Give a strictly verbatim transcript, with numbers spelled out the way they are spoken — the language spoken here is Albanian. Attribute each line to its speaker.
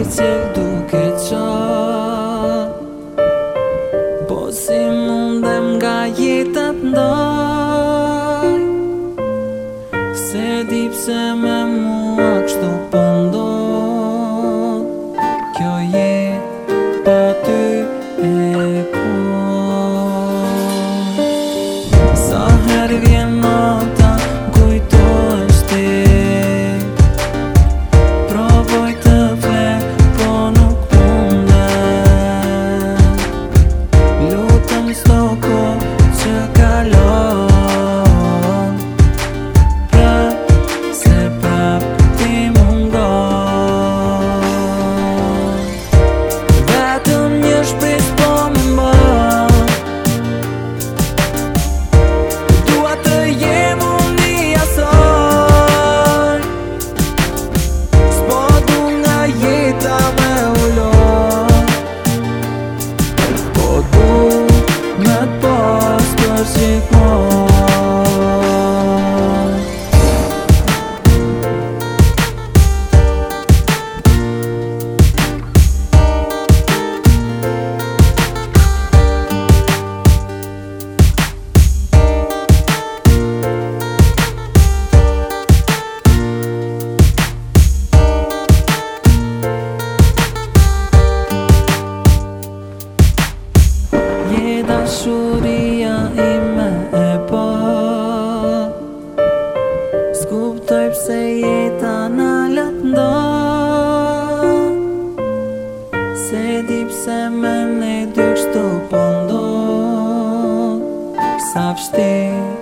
Speaker 1: cil duke qa, po si mundem nga jetat ndaj, se di pse me mua kështu po ndodh, kjo jet pa ty e po. Sa her vjen nata, kujtohesh ti, provoj të flet, po nuk mundem. Lutem s'to kohë që kalon, prap se prap ti mungon. Vetëm një shpresë po më mban, dua të jem unë i asaj, s'po du nga jeta me ulon, po du me t'pas për gjithmonë. Je dashuria ime e pa, s'kuptoj pse jeta na let nda, se di pse me ne dy kështu po ndodh, sa vështirë